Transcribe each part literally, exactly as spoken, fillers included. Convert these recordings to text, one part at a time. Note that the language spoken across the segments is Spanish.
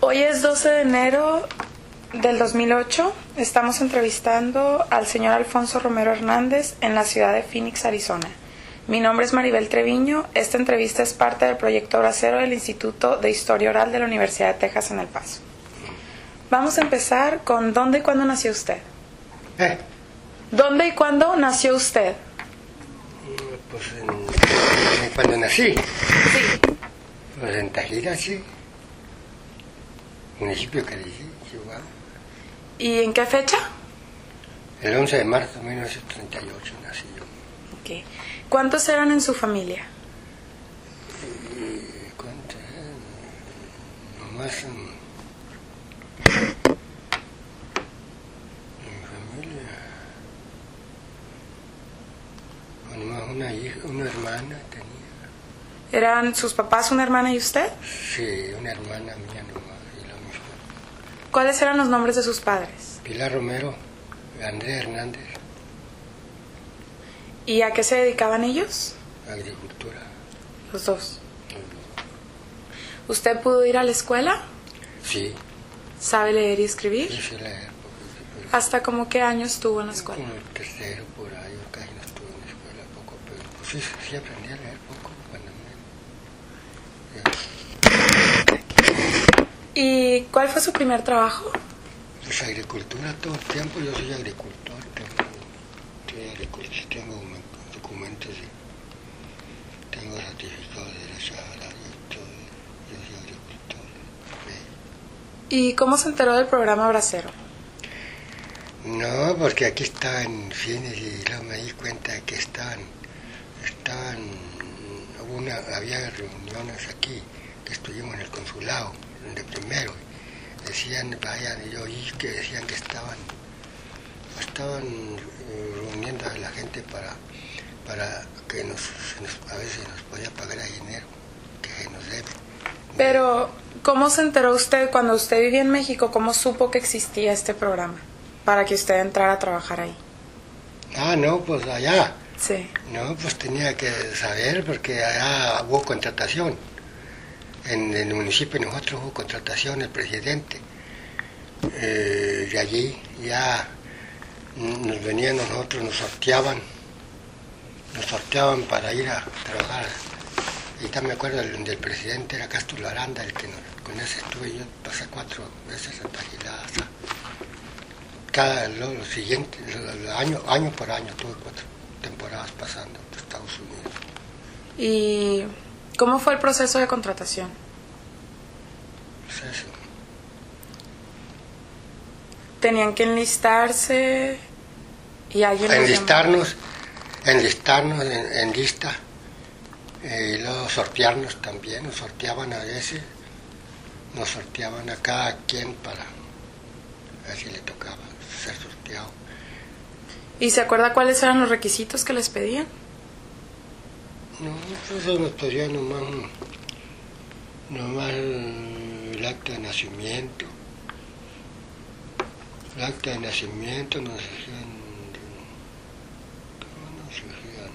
Hoy es doce de enero del dos mil ocho. Estamos entrevistando al señor Alfonso Romero Hernández en la ciudad de Phoenix, Arizona. Mi nombre es Maribel Treviño. Esta entrevista es parte del proyecto Bracero del Instituto de Historia Oral de la Universidad de Texas en El Paso. Vamos a empezar con ¿dónde y cuándo nació usted? ¿Eh? ¿Dónde y cuándo nació usted? Pues en, cuando nací, Sí. pues en Tajira, sí, municipio de Caricí, Chihuahua. ¿Y en qué fecha? El once de marzo de mil novecientos treinta y ocho nací yo. Okay. ¿Cuántos eran en su familia? ¿Y cuánto eran? Nomás en, en mi familia, pues nomás una hija, una hermana tenía. ¿Eran sus papás, una hermana y usted? Sí, una hermana mía nomás y la misma. ¿Cuáles eran los nombres de sus padres? Pilar Romero, Andrés Hernández, ¿Y a qué se dedicaban ellos? agricultura. Los dos. ¿Usted pudo ir a la escuela? Sí, ¿Sabe leer y sí escribir? sé leer, porque ¿Hasta como qué año estuvo en la escuela? como el tercero por ahí, o casi no estuve en la escuela poco, pero pues sí, sí aprendí a leer poco cuando me... ¿Y cuál fue su primer trabajo? Pues agricultura todo el tiempo, yo soy agricultor, tengo, soy agricultor, tengo documentos, y tengo certificados de derecho agrario y todo, yo soy agricultor. ¿Sí? ¿Y cómo se enteró del programa Bracero? No, porque aquí estaba en Phoenix y luego me di cuenta de que estaban, estaban, una, había reuniones aquí, que estuvimos en el consulado, de primero, decían, vayan, y yo oí que decían que estaban, estaban reuniendo a la gente para, para que nos, nos, a veces nos podía pagar a dinero, que se nos debe. Pero, ¿cómo se enteró usted cuando usted vivía en México? ¿Cómo supo que existía este programa para que usted entrara a trabajar ahí? Ah, no, pues allá. Sí. No, pues tenía que saber porque allá hubo contratación. En el municipio de nosotros hubo contratación, el presidente. Eh, de allí ya nos venían nosotros, nos sorteaban, nos sorteaban para ir a trabajar. Y también me acuerdo del, del presidente, era Castro Laranda, el que nos, con ese estuve yo, pasé cuatro veces en Tajiladas. Cada, lo, lo siguiente, lo, lo, año, año por año, tuve cuatro temporadas pasando por Estados Unidos. ¿Y cómo fue el proceso de contratación? Pues eso. ¿Tenían que enlistarse y alguien los Enlistarnos, enlistarnos en, en lista, eh, y luego sortearnos también, nos sorteaban a veces, nos sorteaban a cada quien para ver si le tocaba ser sorteado. ¿Y se acuerda cuáles eran los requisitos que les pedían? No, pues eso nos pedían nomás, nomás el acta de nacimiento, el acta de nacimiento nos decían, ¿cómo nos decían?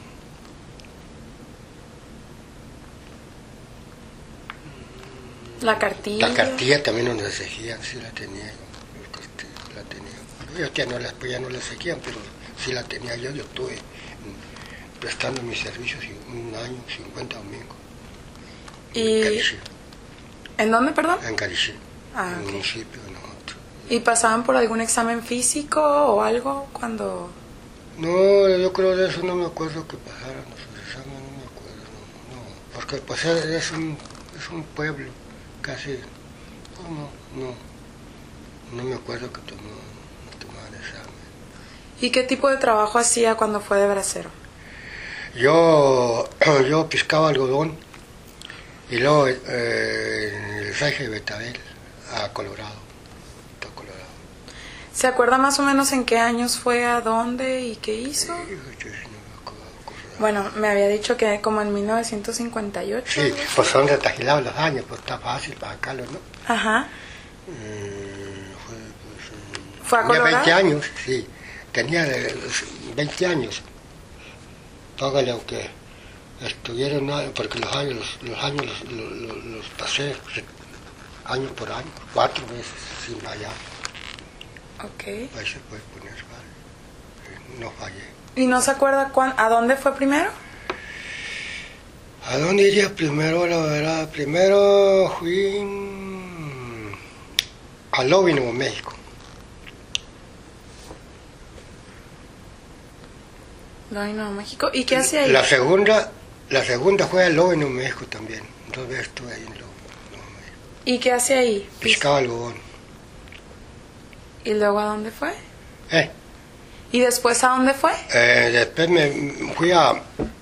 La cartilla. La cartilla también nos la exigían, sí la tenía yo, la tenía. Ellos ya no la, ya no la exigían, pero sí la tenía yo, yo estuve prestando mis servicios un año, cincuenta domingos. ¿Y En Caricí. en dónde, perdón? En Caricí, Ah, en el ok. municipio de nosotros. ¿Y pasaban por algún examen físico o algo cuando...? No, yo creo de eso no me acuerdo que pasaran los exámenes, no me acuerdo, no, no, porque pues es un, es un pueblo, casi, no, no, no me acuerdo que tomó, no tomaban examen. ¿Y qué tipo de trabajo hacía cuando fue de bracero? Yo, yo pescaba algodón y luego eh, en el Saje de Betabel a Colorado, a Colorado. ¿Se acuerda más o menos en qué años fue, a dónde y qué hizo? Sí, yo sí no me acuerdo. Bueno, me había dicho que como en mil novecientos cincuenta y ocho. Sí, pues son retagilados los años, pues está fácil para sacarlos, ¿no? Ajá. Eh, fue, pues, eh, ¿Fue a tenía Colorado? veinte años, sí, tenía eh, veinte años. Póngale aunque estuvieron, porque los años los, los años los, los, los pasé año por año, cuatro veces sin fallar. Ok. Ahí se puede poner, vale. No fallé. ¿Y no se acuerda cuán, a dónde fue primero? ¿A dónde iría primero? La verdad, primero fui mm, a Lobby, Nuevo México. No, Nuevo México. ¿Y qué hacía ahí? La segunda, la segunda fue a Lobby, Nuevo México también. Dos veces estuve ahí en Lobby, Nuevo México. ¿Y qué hacía ahí? Pescaba algodón. ¿Y luego a dónde fue? ¿Eh? ¿Y después a dónde fue? Eh, después me fui a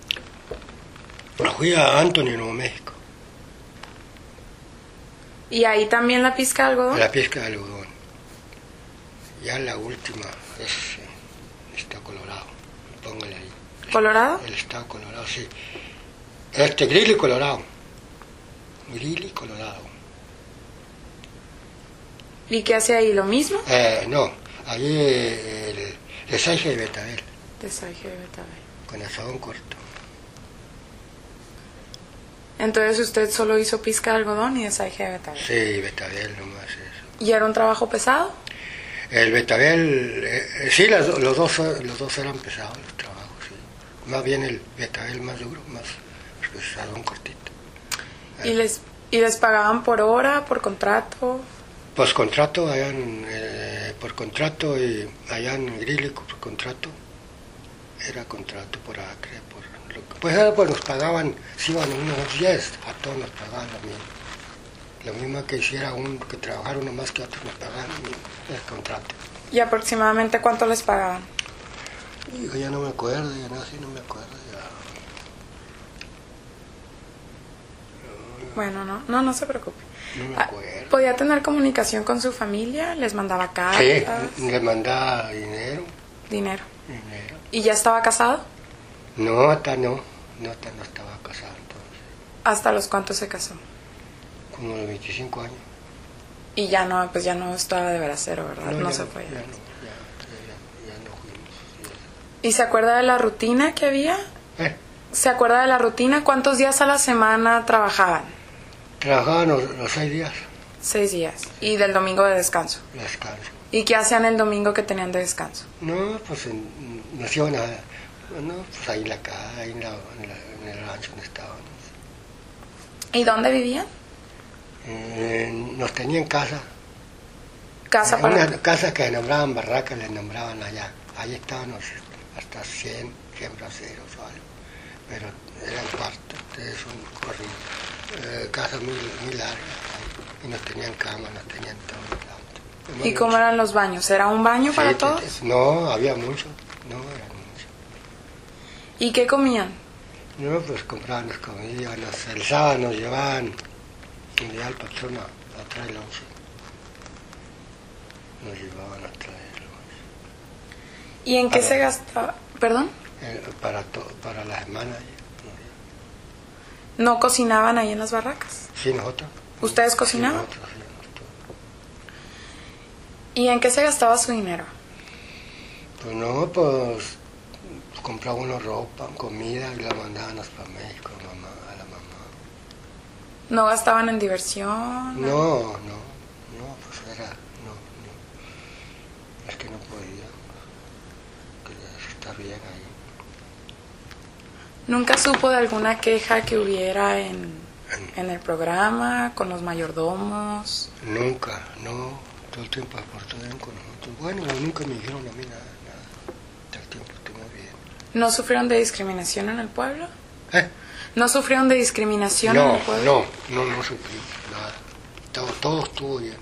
fui a Anthony, Nuevo México. ¿Y ahí también la pizca de algodón? La pesca de algodón. Ya la última es eh, Estado Colorado. Póngale ahí. ¿Colorado? El Estado Colorado, sí. Este, Greeley, Colorado. Greeley, Colorado. ¿Y qué hacía ahí? ¿Lo mismo? Eh, no, ahí eh, el desaje de betabel, Desaje de betabel. con asadón corto. Entonces usted solo hizo pizca de algodón y desaje de betabel. Sí, betabel nomás eso. ¿Y era un trabajo pesado? El betabel, eh, sí, las, los, dos, los dos eran pesados los trabajos, sí. Más bien el betabel más duro, más asadón cortito. Eh. ¿Y les, ¿Y les pagaban por hora, por contrato? Pues contrato, allá en, eh, por contrato, y allá en Greeley por contrato, era contrato por acre, por lo que, pues era, pues nos pagaban, si iban unos diez, a todos nos pagaban lo mismo. Lo mismo que hiciera un, que trabajara uno más que otro, nos pagaban lo mismo, el contrato. ¿Y aproximadamente cuánto les pagaban? Yo ya no me acuerdo, ya no, sí no me acuerdo, ya. Bueno, no, no, no se preocupe. No me Ah, acuerdo. ¿podía tener comunicación con su familia? ¿Les mandaba cartas? Sí, le mandaba dinero, Dinero. dinero. ¿Y ya estaba casado? No, hasta no, no, hasta no estaba casado entonces, ¿Hasta los cuántos se casó? como a los veinticinco años. Y ya no, pues ya no estaba de bracero, ¿verdad? No, ya se no, fue. ya no, ya, ya, ya no fuimos. ¿Y se acuerda de la rutina que había? Ya. ¿Eh? ¿Se acuerda de la rutina? ¿Cuántos días a la semana trabajaban? Trabajaban los, los seis días, Seis días. ¿Y del domingo de descanso? descanso. ¿Y qué hacían el domingo que tenían de descanso? No, pues en, nos iban a, no, pues ahí en la casa, ahí en, la, en, la, en el rancho donde estábamos. ¿Y dónde vivían? Eh, nos tenían casa, Casa para... una casa que nombraban barracas, les nombraban allá. Ahí estábamos hasta cien, cien braceros o algo, pero eran cuartos, es un corrido. Eh, casa muy, muy larga, ahí, y nos tenían cama, nos tenían todo. ¿Y cómo eran los baños? ¿Era un baño Sí, para te- todos? te- No, había mucho, no, eran mucho. ¿Y qué comían? No, pues compraban las comidas, nos, el sábado nos llevaban, nos llevaba el patrón a, a traer el once. Nos llevaban a traer el once. ¿Y en qué Para- se gastaba? ¿Perdón? Eh, para, to, para la semana. ¿No cocinaban ahí en las barracas? Sí, nosotros. ¿Ustedes Sí, cocinaban? nosotros, sí, nosotros. ¿Y en qué se gastaba su dinero? Pues no, pues compraba uno ropa, comida y la mandaban para México a, mamá, a la mamá. ¿No gastaban en diversión? No, no, no, pues era, no, no. Es que no podía. Quería estar bien ahí. ¿Nunca supo de alguna queja que hubiera en, en el programa, con los mayordomos? Nunca, no, todo el tiempo se portó bien con nosotros. Bueno, nunca me dijeron a mí nada, nada. Todo el tiempo estuvo bien. ¿No sufrieron de discriminación en el pueblo? ¿Eh? ¿No sufrieron de discriminación en No, el pueblo? no, no, no sufrí nada. Todo, todo estuvo bien.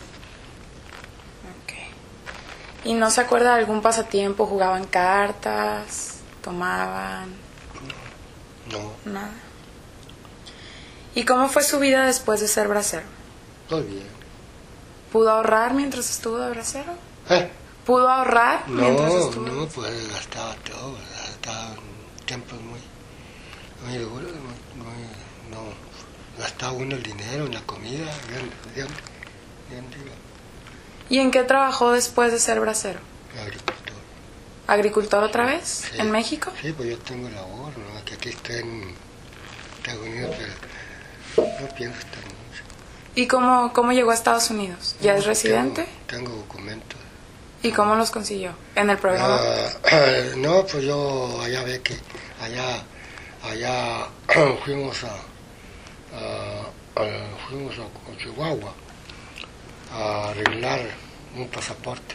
Ok. ¿Y no se acuerda de algún pasatiempo? ¿Jugaban cartas? ¿Tomaban? No, Nada. ¿Y cómo fue su vida después de ser bracero? todo bien. ¿Pudo ahorrar mientras estuvo de bracero? ¿Eh? ¿Pudo ahorrar mientras No, estuvo? no, pues gastaba todo, gastaba en tiempos muy, muy duros, muy, muy, no, gastaba uno el dinero en la comida, bien, bien, bien, digo, ¿Y en qué trabajó después de ser bracero? agricultor. ¿Agricultor otra vez? Sí. ¿En México? Sí, pues yo tengo labor, ¿no? Que aquí estoy en Estados Unidos, pero no pienso estar mucho. ¿Y cómo, cómo llegó a Estados Unidos? ¿Ya No, es residente? Tengo, tengo documentos. ¿Y cómo los consiguió? ¿En el programa? Uh, no, pues yo allá ve que allá, allá fuimos a, a, a fuimos a, a Chihuahua a arreglar un pasaporte,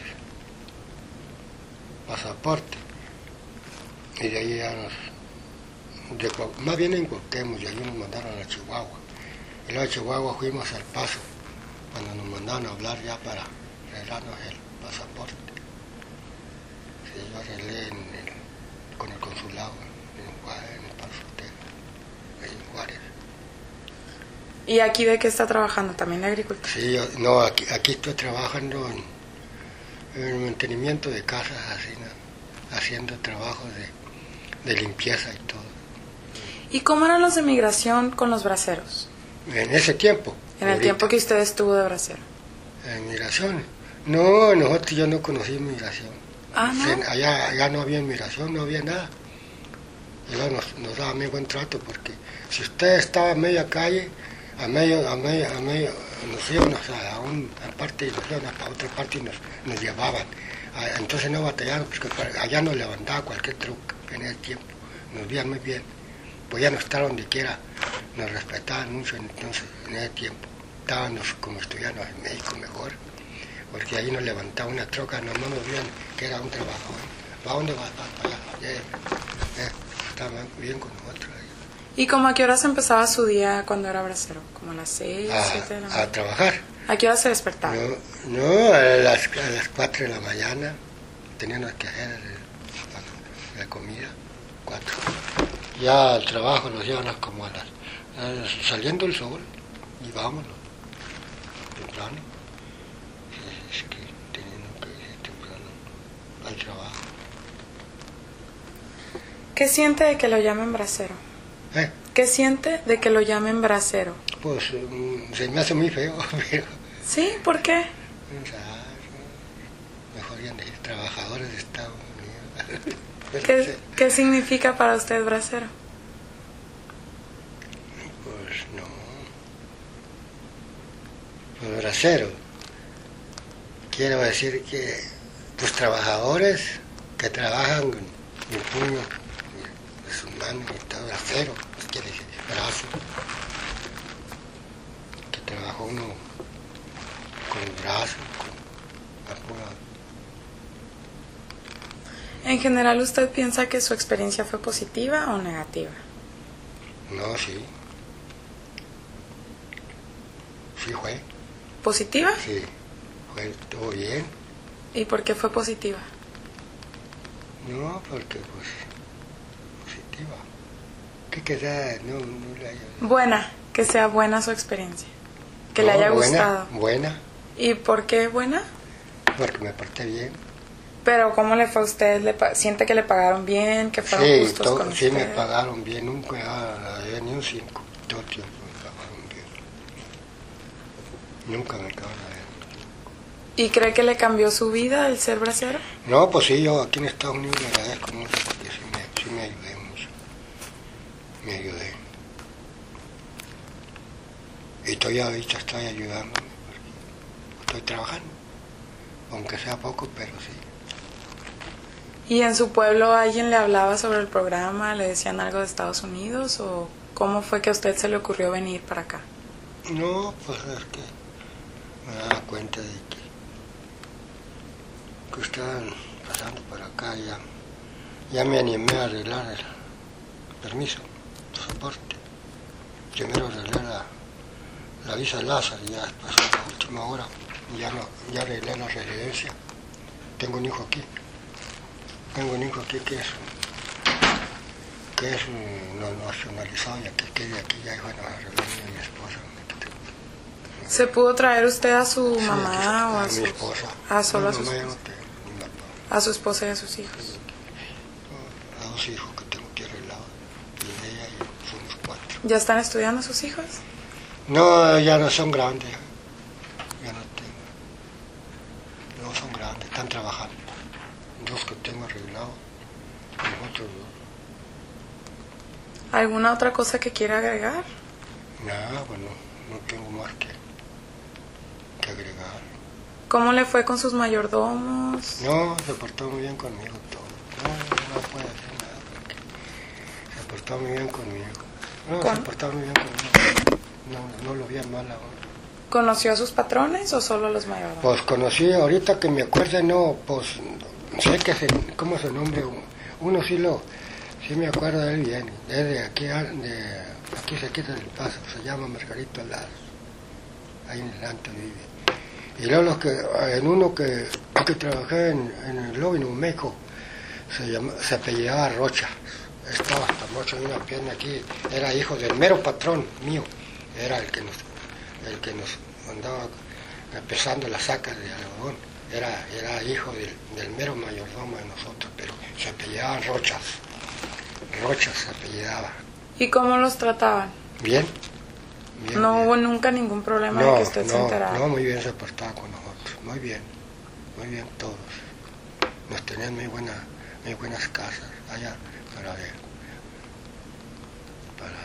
pasaporte, y de ahí ya nos, de, más bien en Cuauhtémoc, y ahí nos mandaron a Chihuahua, y luego a Chihuahua fuimos al Paso, cuando nos mandaron a hablar ya para arreglarnos el pasaporte. Sí, yo arreglé en el, con el consulado en Juárez, en el Paso, ahí en Juárez. ¿Y aquí de qué está trabajando? ¿También de agricultura? Sí, yo, no, aquí, aquí estoy trabajando en, en el mantenimiento de casas, así, ¿no? Haciendo trabajos de, de limpieza y todo. ¿Y cómo eran los de migración con los braceros? En ese tiempo. En el ahorita, tiempo que usted estuvo de bracero. En migración. No, nosotros yo no conocí migración. Ah, ¿no? En, allá, allá no había migración, no había nada. Y luego nos, nos daba muy buen trato, porque si usted estaba a media calle, a medio, a medio, a medio, nos íbamos a una parte y nos íbamos a otra parte y nos, nos llevaban. Entonces no batallaron, porque allá nos levantaba cualquier truco en ese tiempo. Nos veían muy bien. Podían estar donde quiera, nos respetaban mucho entonces, en ese tiempo. Estábamos como estudiantes en México mejor, porque ahí nos levantaba una troca, nomás nos veían que era un trabajador. ¿Va dónde vas? Va para allá. Yeah. Eh, estaban bien con nosotros ahí. ¿Y cómo a qué horas empezaba su día cuando era bracero? ¿Como a las seis, siete de la mañana? A trabajar. ¿A qué hora se despertaba? No, no a, las, a las cuatro de la mañana teníamos que hacer la, la comida, cuatro. Ya al trabajo nos llevan como a las, a, saliendo el sol y vámonos, temprano. Es que teniendo que ir temprano al trabajo. ¿Qué siente de que lo llamen bracero? ¿Eh? ¿Qué siente de que lo llamen bracero? Pues um, se me hace muy feo, pero... ¿Sí? ¿Por qué? O sea, mejor bien de trabajadores de Estados Unidos. ¿Qué, ¿Qué significa para usted bracero? Pues no. Pues bracero. Quiero decir que, pues trabajadores que trabajan con el puño de sus manos y todo, bracero, pues quiere decir brazo. Que trabaja uno con el brazo, con la pura. En general, ¿usted piensa que su experiencia fue positiva o negativa? No, sí. Sí fue. ¿Positiva? Sí, fue todo bien. ¿Y por qué fue positiva? No, porque pues positiva. ¿Qué queda? No, no le haya... Buena, que sea buena su experiencia. Que no, le haya buena, gustado. Buena, ¿Y por qué buena? porque me porté bien. Pero ¿cómo le fue a usted? ¿Le pa- ¿Siente que le pagaron bien? ¿Que fueron Sí, justos todo, con sí usted? me pagaron bien, nunca había ni un cinco, todo el tiempo me pagaron bien. Nunca me acaban de ver. ¿Y cree que le cambió su vida el ser bracero? No, pues sí, yo aquí en Estados Unidos le agradezco mucho porque sí me, sí me ayudé mucho. Me ayudé. Y todavía ahorita estoy ayudándome, estoy trabajando, aunque sea poco, pero sí. ¿Y en su pueblo alguien le hablaba sobre el programa? ¿Le decían algo de Estados Unidos? ¿O cómo fue que a usted se le ocurrió venir para acá? No, pues es que me daba cuenta de que, que estaban pasando por acá, ya, ya me animé a arreglar el permiso, el soporte. Primero arreglé la, la visa Lázaro, y ya después a la última hora ya, no, ya arreglé la residencia. Tengo un hijo aquí. Tengo un hijo aquí que es, que es no nacionalizado y aquí, que de aquí ya iban a arreglar a mi esposa. ¿Se pudo traer usted a su Sí, mamá o a, a mi sus- esposa. Ah, solo Mi a sus mamá ya esposa. no tengo, ni papá. A su esposa y a sus hijos? A dos hijos que tengo aquí arreglados. Y ella y yo somos cuatro. ¿Ya están estudiando sus hijos? No, ya no son grandes. Ya no tengo. No son grandes, están trabajando. Dos que tengo arreglados. Los otros dos. ¿Alguna otra cosa que quiera agregar? Nada, bueno, no tengo más que que agregar. ¿Cómo le fue con sus mayordomos? No, se portó muy bien conmigo todo. No, no puede hacer nada porque se portó muy bien conmigo. No, ¿Con? se portó muy bien conmigo. No, no lo vi mal ahora. ¿Conoció a sus patrones o solo a los mayordomos? Pues conocí, ahorita que me acuerdo, no, pues sé que se, cómo se nombre uno, sí lo, sí me acuerdo de él bien, es de aquí, de aquí se quita del Paso, se llama Margarito Lazo, ahí en el Alto vive. Y luego los que, en uno que, que trabajé en, en el lobby en México, se, llama, se apellidaba Rocha, estaba hasta mucho en una pierna aquí, era hijo del mero patrón mío, era el que nos, el que nos andaba pesando las sacas de algodón, era, era hijo del, del mero mayordomo de nosotros, pero se apellidaban Rochas, Rochas se apellidaba. ¿Y cómo los trataban? Bien. Bien, no bien. hubo nunca ningún problema no, de que usted no, se enterara. No, muy bien se portaba con nosotros, muy bien, muy bien todos. Nos tenían muy buenas, muy buenas casas allá para ver, para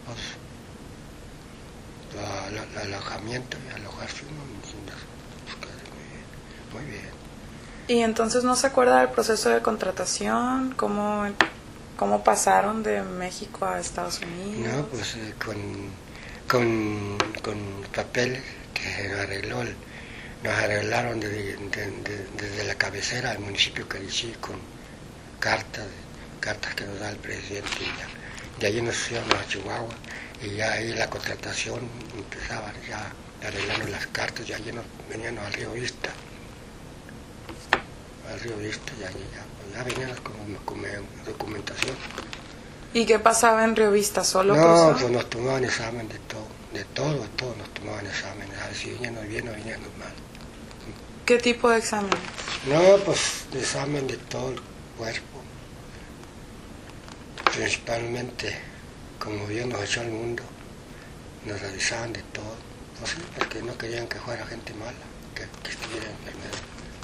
pues, la, la, la alojamiento y alojarse uno en las casas, muy bien, muy bien. ¿Y entonces no se acuerda del proceso de contratación? ¿Cómo, cómo pasaron de México a Estados Unidos? No, pues eh, con, con, con papeles que nos arregló el, nos arreglaron de, de, de, desde la cabecera del municipio de Carichí con cartas, cartas que nos da el presidente. Y ya, de allí nos íbamos a Chihuahua y ya ahí la contratación empezaba ya a arreglarnos las cartas, y allí nos veníamos al Río Vista, al Río Vista, y allí ya, pues ya veníamos con, con documentación. ¿Y qué pasaba en Río Vista? ¿Solo No, cruzó? pues nos tomaban examen de todo, de todo, de todo nos tomaban examen, a ver si veníamos bien o veníamos mal. ¿Qué tipo de examen? No, pues examen de todo el cuerpo, principalmente, como Dios nos echó al mundo, nos revisaban de todo, pues sí, porque no querían que fuera gente mala, que, que estuviera enfermedad.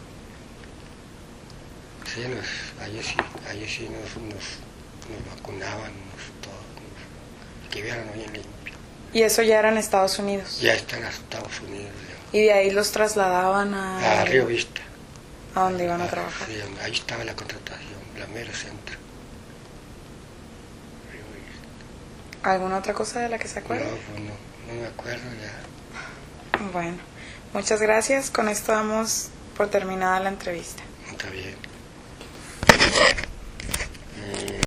Sí, nos, allí sí, allí sí nos, nos, nos vacunaban, nos, todo, nos, que vieran bien limpio. ¿Y eso ya era en Estados Unidos? Ya está en Estados Unidos. Ya. ¿Y de ahí los trasladaban a...? A Río Vista. ¿A dónde iban a trabajar? Sí, ahí estaba la contratación, la mera centro. Río Vista. ¿Alguna otra cosa de la que se acuerda? No, pues no, no me acuerdo ya. Bueno, muchas gracias. Con esto damos por terminada la entrevista. Está bien.